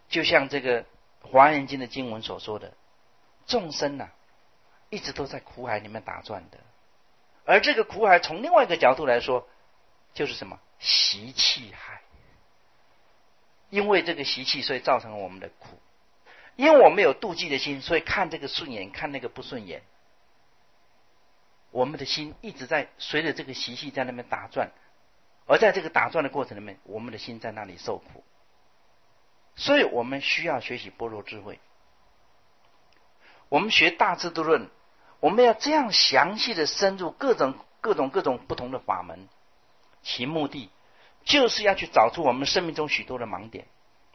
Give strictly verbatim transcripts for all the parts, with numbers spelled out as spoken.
就像这个华严经的经文所说的，众生啊一直都在苦海里面打转的，而这个苦海从另外一个角度来说，就是什么？习气海。因为这个习气，所以造成了我们的苦。因为我们有妒忌的心，所以看这个顺眼，看那个不顺眼。我们的心一直在随着这个习气在那边打转，而在这个打转的过程里面，我们的心在那里受苦。所以我们需要学习般若智慧。我们学大智度论，我们要这样详细的深入各种各种各种不同的法门，其目的就是要去找出我们生命中许多的盲点。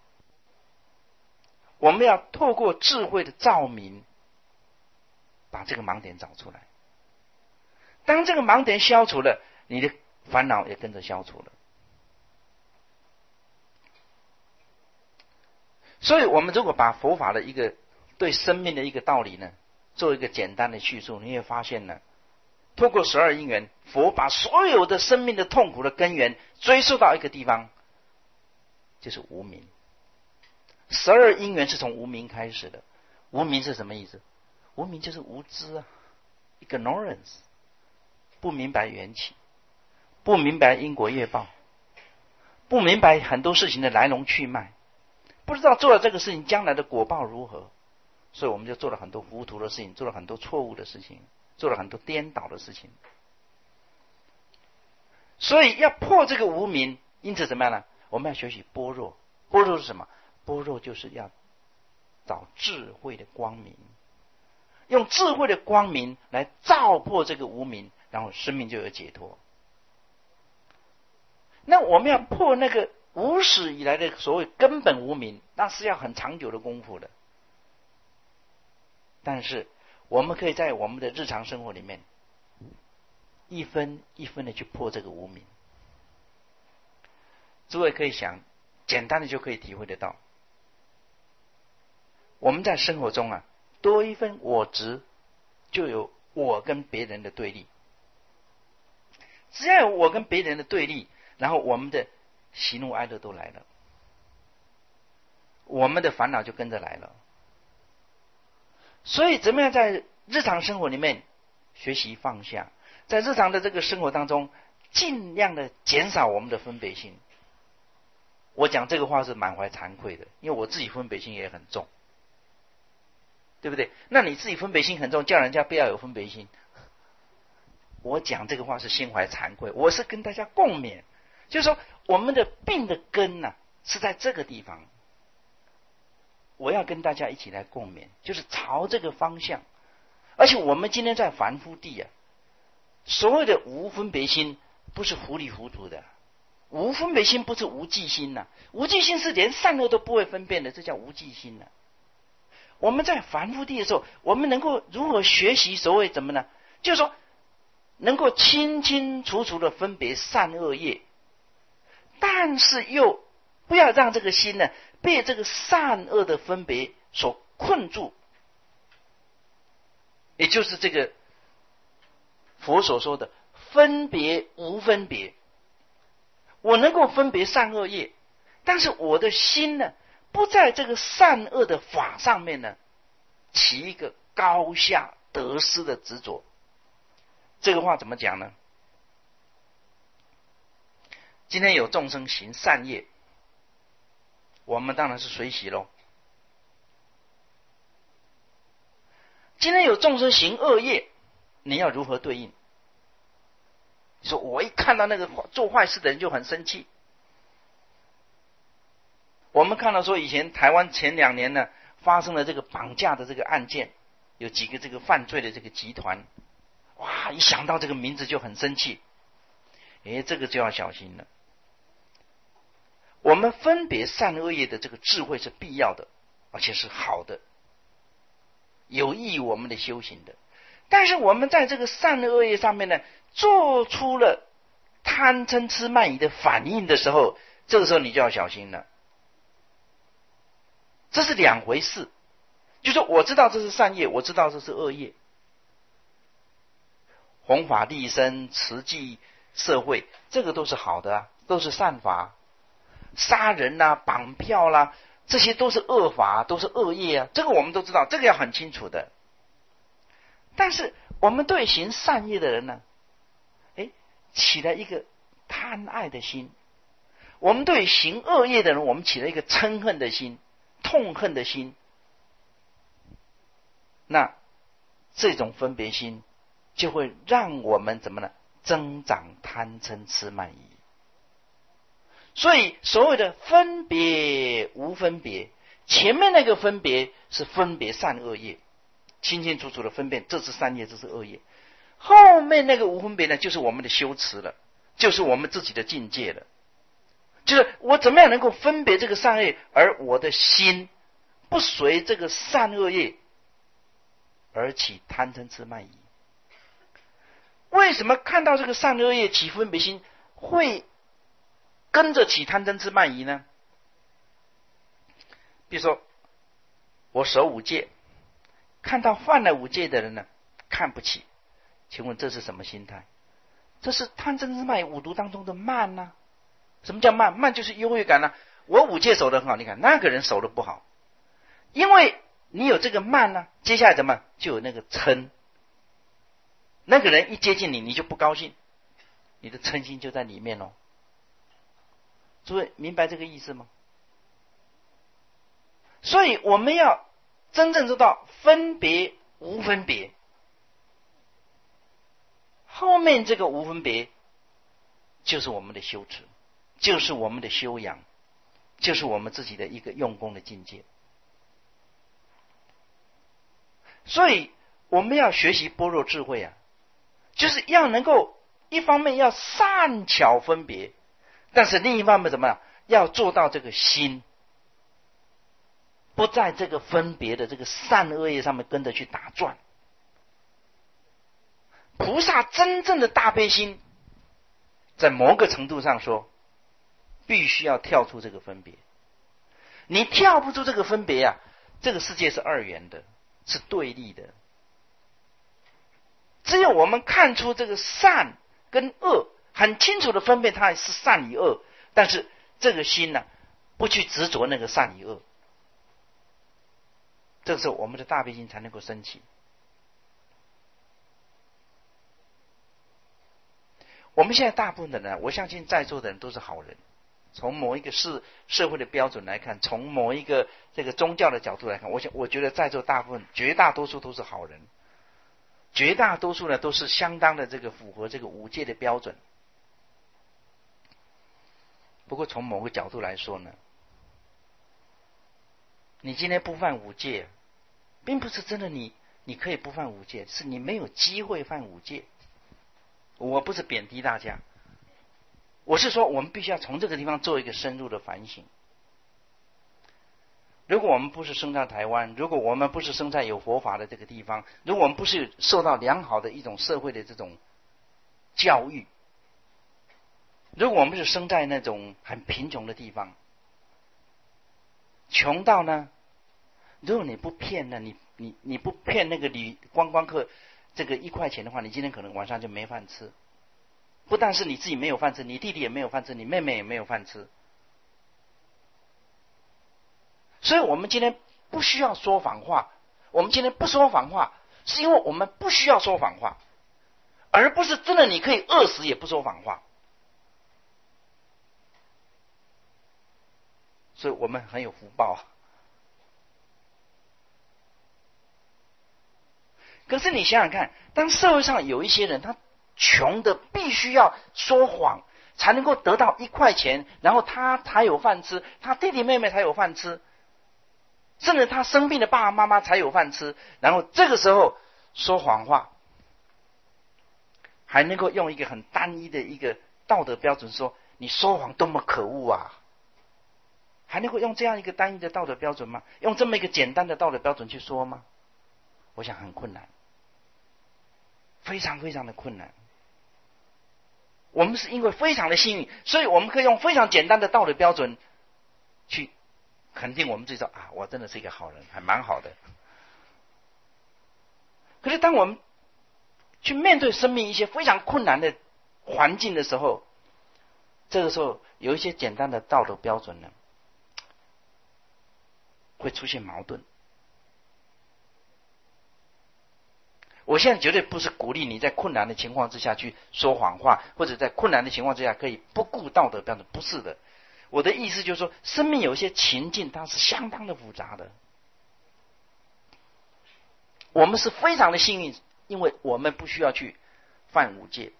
我们要透过智慧的照明，把这个盲点找出来。当这个盲点消除了，你的烦恼也跟着消除了。所以我们如果把佛法的一个对生命的一个道理呢，做一个简单的叙述，你会发现呢，透过十二因缘，佛把所有的生命的痛苦的根源追溯到一个地方，就是无明。十二因缘是从无明开始的。无明是什么意思？无明就是无知啊 ，ignorance， 不明白缘起，不明白因果业报，不明白很多事情的来龙去脉，不知道做了这个事情将来的果报如何，所以我们就做了很多糊涂的事情，做了很多错误的事情，做了很多颠倒的事情。所以要破这个无明，因此怎么样呢？我们要学习般若。般若是什么？般若就是要找智慧的光明，用智慧的光明来照破这个无明，然后生命就有解脱。那我们要破那个无始以来的所谓根本无明，那是要很长久的功夫的。但是我们可以在我们的日常生活里面，一分一分的去破这个无明。诸位可以想，简单的就可以体会得到。我们在生活中啊，多一分我执，就有我跟别人的对立。只要有我跟别人的对立，然后我们的喜怒哀乐都来了，我们的烦恼就跟着来了。所以怎么样在日常生活里面学习放下，在日常的这个生活当中尽量的减少我们的分别心。我讲这个话是满怀惭愧的，因为我自己分别心也很重，对不对？那你自己分别心很重，叫人家不要有分别心，我讲这个话是心怀惭愧，我是跟大家共勉，就是说我们的病的根呢、啊、是在这个地方，我要跟大家一起来共勉，就是朝这个方向。而且我们今天在凡夫地啊，所谓的无分别心不是糊里糊涂的，无分别心不是无记心呐、啊，无记心是连善恶都不会分辨的，这叫无记心呐、啊。我们在凡夫地的时候，我们能够如何学习所谓怎么呢？就是说能够清清楚楚的分别善恶业，但是又不要让这个心呢被这个善恶的分别所困住，也就是这个佛所说的分别无分别。我能够分别善恶业，但是我的心呢不在这个善恶的法上面呢起一个高下得失的执着。这个话怎么讲呢？今天有众生行善业，我们当然是随喜咯。今天有众生行恶业，你要如何对应？你说我一看到那个做坏事的人就很生气。我们看到说以前台湾前两年呢发生了这个绑架的这个案件，有几个这个犯罪的这个集团，哇，一想到这个名字就很生气。诶，这个就要小心了。我们分别善恶业的这个智慧是必要的，而且是好的，有益于我们的修行的。但是我们在这个善恶业上面呢做出了贪嗔痴慢疑的反应的时候，这个时候你就要小心了。这是两回事，就说我知道这是善业，我知道这是恶业。弘法利生、慈济社会，这个都是好的啊，都是善法。杀人啦、绑票啦， 这些都是恶法，都是恶业啊，这个我们都知道，这个要很清楚的。但是我们对行善业的人呢，哎，起了一个贪爱的心；我们对行恶业的人，我们起了一个嗔恨的心、痛恨的心。那这种分别心就会让我们怎么呢？增长贪嗔痴慢疑。所以所谓的分别无分别，前面那个分别是分别善恶业，清清楚楚的分辨这是善业，这是恶业。后面那个无分别呢，就是我们的修持了，就是我们自己的境界了。就是我怎么样能够分别这个善恶，而我的心不随这个善恶业而起贪嗔痴慢疑。为什么看到这个善恶业起分别心会跟着起贪嗔痴慢疑呢？比如说我守五戒，看到犯了五戒的人呢，看不起，请问这是什么心态？这是贪嗔痴慢疑五毒当中的慢呢、啊？什么叫慢？慢就是优越感呢、啊。我五戒守得很好，你看那个人守得不好，因为你有这个慢呢、啊，接下来怎么就有那个嗔？那个人一接近你，你就不高兴，你的嗔心就在里面哦。诸位明白这个意思吗？所以我们要真正做到分别无分别，后面这个无分别就是我们的修持，就是我们的修养，就是我们自己的一个用功的境界。所以我们要学习般若智慧啊，就是要能够一方面要善巧分别，但是另一方面怎么样？要做到这个心不在这个分别的这个善恶业上面跟着去打转。菩萨真正的大悲心，在某个程度上说，必须要跳出这个分别。你跳不出这个分别啊，这个世界是二元的，是对立的。只有我们看出这个善跟恶，很清楚的分辨它是善与恶，但是这个心呢、啊，不去执着那个善与恶，这时候我们的大悲心才能够升起。我们现在大部分的人，我相信在座的人都是好人。从某一个社社会的标准来看，从某一个这个宗教的角度来看，我想我觉得在座大部分绝大多数都是好人，绝大多数呢都是相当的这个符合这个五戒的标准。不过从某个角度来说呢，你今天不犯五戒，并不是真的你你可以不犯五戒，是你没有机会犯五戒。我不是贬低大家，我是说我们必须要从这个地方做一个深入的反省。如果我们不是生在台湾，如果我们不是生在有佛法的这个地方，如果我们不是受到良好的一种社会的这种教育，如果我们是生在那种很贫穷的地方，穷到呢，如果你不骗呢，你你你不骗那个旅观光客这个一块钱的话，你今天可能晚上就没饭吃。不但是你自己没有饭吃，你弟弟也没有饭吃，你妹妹也没有饭吃。所以我们今天不需要说谎话，我们今天不说谎话，是因为我们不需要说谎话，而不是真的你可以饿死也不说谎话。所以我们很有福报。可是你想想看，当社会上有一些人，他穷的必须要说谎才能够得到一块钱，然后他才有饭吃，他弟弟妹妹才有饭吃，甚至他生病的爸爸妈妈才有饭吃，然后这个时候说谎话，还能够用一个很单一的一个道德标准说你说谎多么可恶啊，还能够用这样一个单一的道德标准吗？用这么一个简单的道德标准去说吗？我想很困难，非常非常的困难。我们是因为非常的幸运，所以我们可以用非常简单的道德标准去肯定我们自己说啊，我真的是一个好人，还蛮好的。可是当我们去面对生命一些非常困难的环境的时候，这个时候有一些简单的道德标准呢， 会出现矛盾。我现在绝对不是鼓励你在困难的情况之下去说谎话，或者在困难的情况之下可以不顾道德标准，不是的。我的意思就是说，生命有一些情境它是相当的复杂的。我们是非常的幸运，因为我们不需要去犯五戒。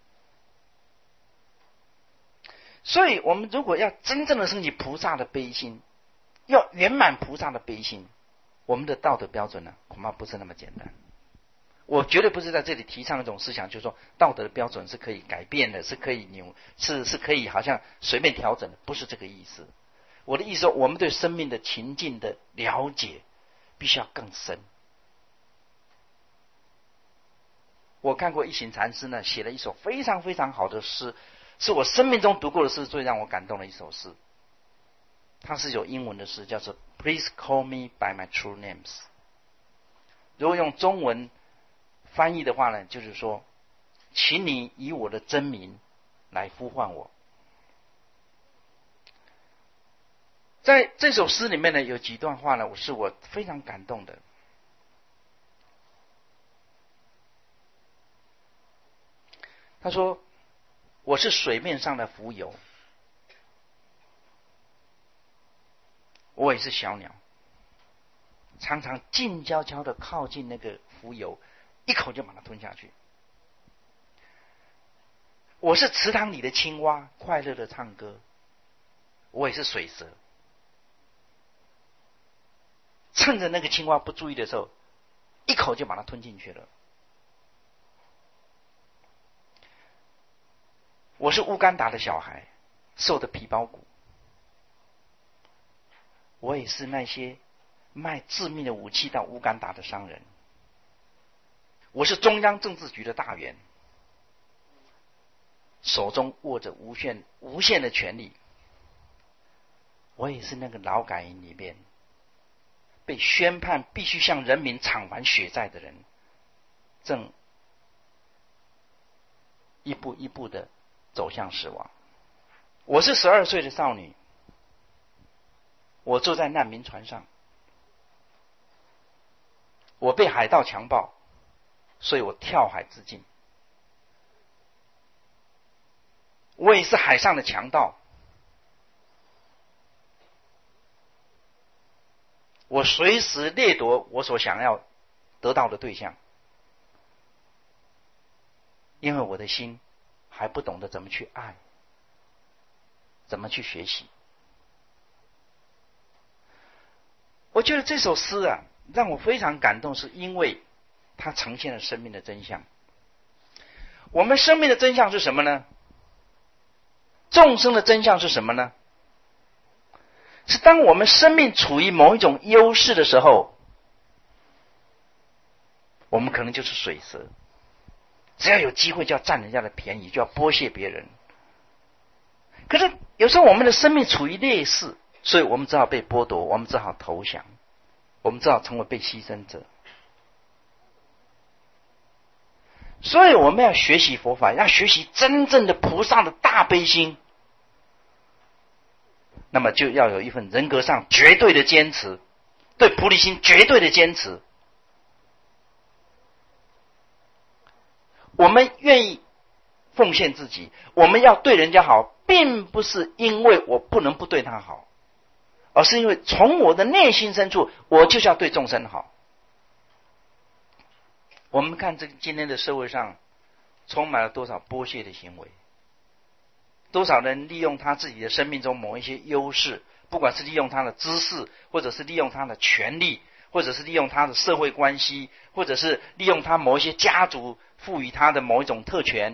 所以我们如果要真正的升起菩萨的悲心，要圆满菩萨的悲心，我们的道德标准呢，恐怕不是那么简单。我绝对不是在这里提倡一种思想，就是说道德的标准是可以改变的，是可以扭，是是可以好像随便调整的，不是这个意思。我的意思说，我们对生命的情境的了解必须要更深。我看过一行禅师呢，写了一首非常非常好的诗，是我生命中读过的诗最让我感动的一首诗。它是有英文的诗，叫做 Please call me by my true names。 如果用中文翻译的话呢，就是说，请你以我的真名来呼唤我。在这首诗里面呢，有几段话呢，我是我非常感动的。他说，我是水面上的浮游，我也是小鸟，常常静悄悄的靠近那个浮游，一口就把它吞下去。我是池塘里的青蛙，快乐的唱歌，我也是水蛇，趁着那个青蛙不注意的时候，一口就把它吞进去了。我是乌干达的小孩，瘦的皮包骨，我也是那些卖致命的武器到乌干达的商人。我是中央政治局的大员，手中握着无限无限的权力。我也是那个劳改营里面被宣判必须向人民偿还血债的人，正一步一步的走向死亡。我是十二岁的少女，我坐在难民船上，我被海盗强暴，所以我跳海自尽。我也是海上的强盗，我随时掠夺我所想要得到的对象，因为我的心还不懂得怎么去爱，怎么去学习。我觉得这首诗啊，让我非常感动，是因为它呈现了生命的真相。我们生命的真相是什么呢？众生的真相是什么呢？是当我们生命处于某一种优势的时候，我们可能就是水蛇，只要有机会就要占人家的便宜，就要剥削别人。可是有时候我们的生命处于劣势，所以我们只好被剥夺，我们只好投降，我们只好成为被牺牲者。所以我们要学习佛法，要学习真正的菩萨的大悲心，那么就要有一份人格上绝对的坚持，对菩提心绝对的坚持。我们愿意奉献自己，我们要对人家好，并不是因为我不能不对他好，而是因为从我的内心深处，我就是要对众生好。我们看这个今天的社会上充满了多少剥削的行为，多少人利用他自己的生命中某一些优势，不管是利用他的知识，或者是利用他的权力，或者是利用他的社会关系，或者是利用他某一些家族赋予他的某一种特权。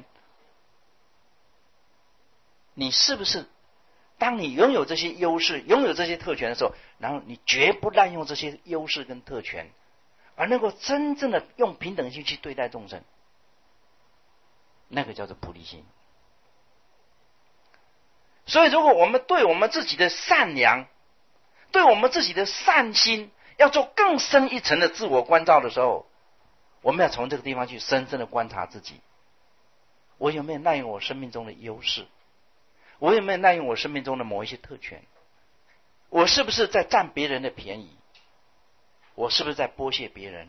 你是不是当你拥有这些优势，拥有这些特权的时候，然后你绝不滥用这些优势跟特权，而能够真正的用平等心去对待众生，那个叫做菩提心。所以如果我们对我们自己的善良，对我们自己的善心要做更深一层的自我关照的时候，我们要从这个地方去深深的观察自己，我有没有滥用我生命中的优势，我有没有滥用我生命中的某一些特权， 我是不是在占别人的便宜？我是不是在剥削别人？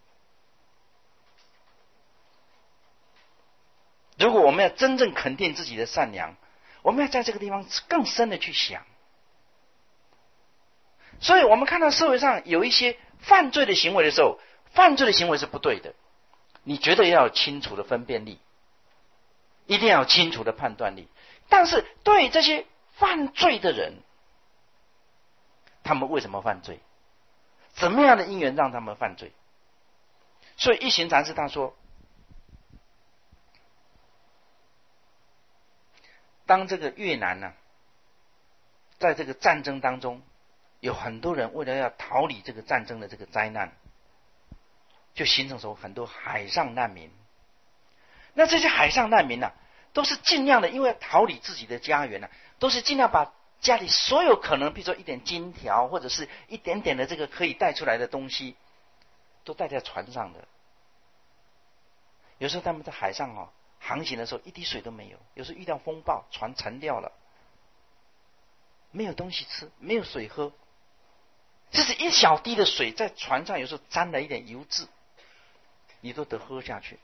如果我们要真正肯定自己的善良，我们要在这个地方更深的去想。所以我们看到社会上有一些犯罪的行为的时候，犯罪的行为是不对的，你绝对要有清楚的分辨力，一定要有清楚的判断力。但是对这些犯罪的人，他们为什么犯罪？怎么样的因缘让他们犯罪？所以一行禅师他说，当这个越南呢、啊，在这个战争当中，有很多人为了要逃离这个战争的这个灾难，就形成出很多海上难民。那这些海上难民呢、啊，都是尽量的，因为逃离自己的家园呢、啊，都是尽量把家里所有可能，比如说一点金条或者是一点点的这个可以带出来的东西，都带在船上的。有时候他们在海上哦航行的时候，一滴水都没有，有时候遇到风暴，船沉掉了，没有东西吃，没有水喝，这是一小滴的水在船上，有时候沾了一点油渍，你都得喝下去。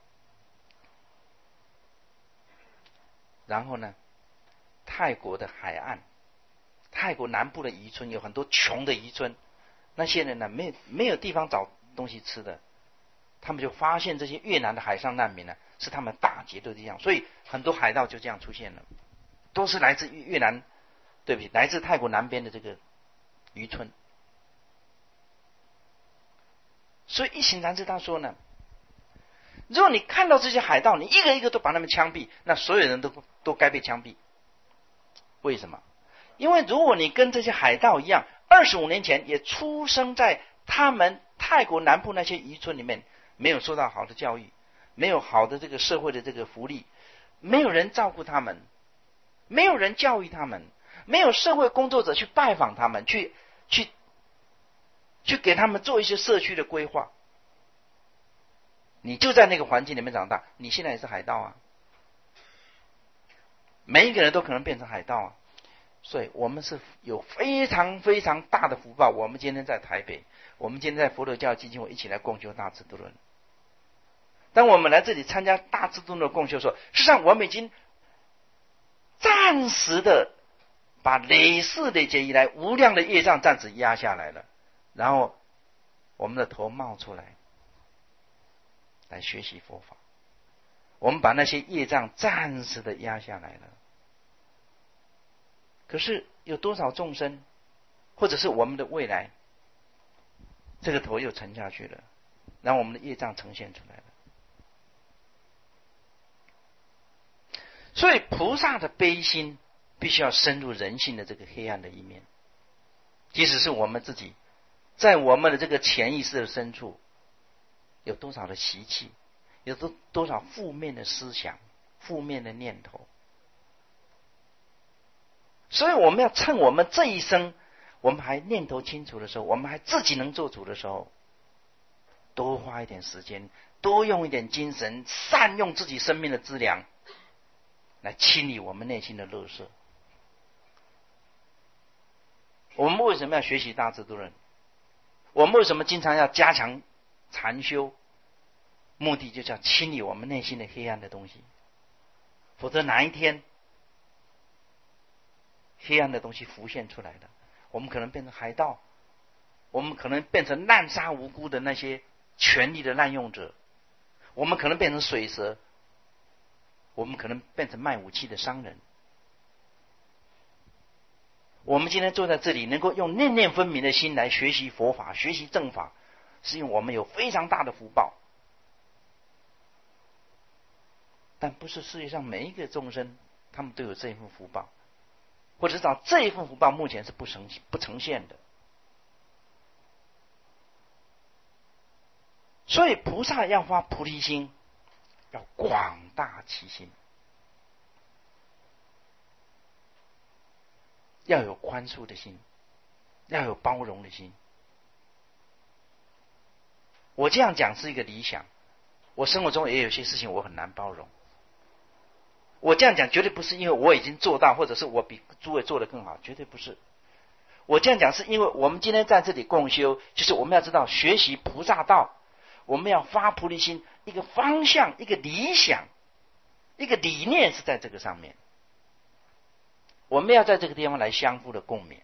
然后呢，泰国的海岸，泰国南部的渔村有很多穷的渔村，那些人呢没有没有地方找东西吃的，他们就发现这些越南的海上难民呢是他们大劫的对象，所以很多海盗就这样出现了，都是来自越南，对不起，来自泰国南边的这个渔村。所以一行禅师他说呢，如果你看到这些海盗，你一个一个都把他们枪毙，那所有人都都该被枪毙。为什么？因为如果你跟这些海盗一样，二十五年前也出生在他们泰国南部那些渔村里面，没有受到好的教育，没有好的这个社会的这个福利，没有人照顾他们，没有人教育他们，没有社会工作者去拜访他们，去去去给他们做一些社区的规划。你就在那个环境里面长大，你现在也是海盗啊，每一个人都可能变成海盗啊。所以我们是有非常非常大的福报，我们今天在台北，我们今天在佛陀教基金会一起来共修大智度论。当我们来这里参加大智度论的共修的时候，实际上我们已经暂时的把累世累劫以来无量的业障暂时压下来了，然后我们的头冒出来来学习佛法，我们把那些业障暂时的压下来了。可是有多少众生，或者是我们的未来，这个头又沉下去了，然后我们的业障呈现出来了。所以菩萨的悲心必须要深入人性的这个黑暗的一面，即使是我们自己在我们的这个潜意识的深处有多少的习气，有多多少负面的思想，负面的念头。所以我们要趁我们这一生我们还念头清楚的时候，我们还自己能做主的时候，多花一点时间，多用一点精神，善用自己生命的资粮来清理我们内心的垃圾。我们为什么要学习大智度论？我们为什么经常要加强禅修？目的就是要清理我们内心的黑暗的东西，否则哪一天黑暗的东西浮现出来了，我们可能变成海盗，我们可能变成滥杀无辜的那些权力的滥用者，我们可能变成水蛇，我们可能变成卖武器的商人。我们今天坐在这里，能够用念念分明的心来学习佛法，学习正法，是因为我们有非常大的福报。但不是世界上每一个众生他们都有这一份福报，或者至少这一份福报目前是不呈不呈现的。所以菩萨要发菩提心，要广大其心，要有宽恕的心，要有包容的心。我这样讲是一个理想，我生活中也有些事情我很难包容。我这样讲绝对不是因为我已经做到，或者是我比诸位做得更好，绝对不是。 我这样讲是因为我们今天在这里共修，就是我们要知道学习菩萨道，我们要发菩提心，一个方向，一个理想，一个理念是在这个上面。我们要在这个地方来相互的共勉，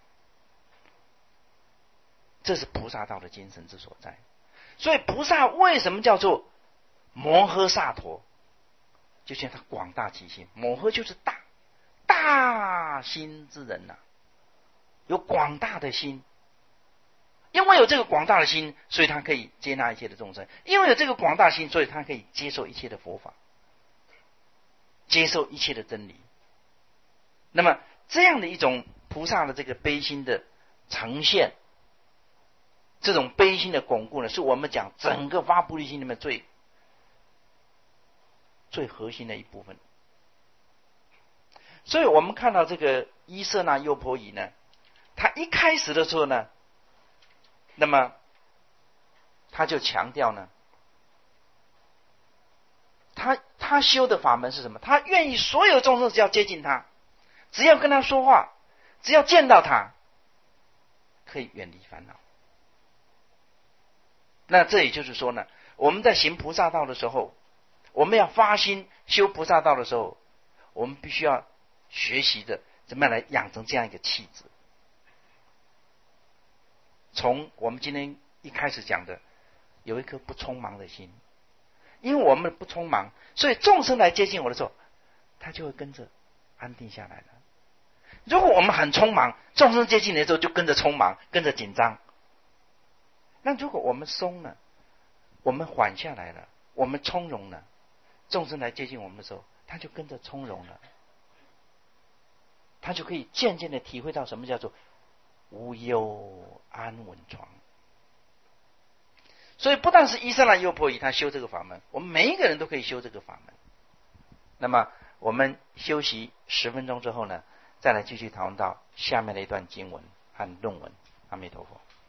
这是菩萨道的精神之所在。所以菩萨为什么叫做摩诃萨陀？就像他广大其心，摩诃就是大，大心之人呐、啊，有广大的心。因为有这个广大的心，所以他可以接纳一切的众生；因为有这个广大心，所以他可以接受一切的佛法，接受一切的真理。那么这样的一种菩萨的这个悲心的呈现，这种悲心的巩固呢，是我们讲整个发菩提心里面最最核心的一部分。所以我们看到这个伊舍那优婆夷呢，他一开始的时候呢，那么他就强调呢，他他修的法门是什么？他愿意所有众生只要接近他，只要跟他说话，只要见到他，可以远离烦恼。那这也就是说呢，我们在行菩萨道的时候，我们要发心修菩萨道的时候，我们必须要学习的怎么样来养成这样一个气质。从我们今天一开始讲的，有一颗不匆忙的心，因为我们不匆忙，所以众生来接近我的时候，他就会跟着安定下来了。如果我们很匆忙，众生接近你的时候就跟着匆忙，跟着紧张。那如果我们松了，我们缓下来了，我们从容了，众生来接近我们的时候，他就跟着从容了，他就可以渐渐的体会到什么叫做无忧安稳床。所以不但是伊舍那优婆夷他修这个法门，我们每一个人都可以修这个法门。那么我们休息十分钟之后呢，再来继续讨论到下面的一段经文和论文。阿弥陀佛。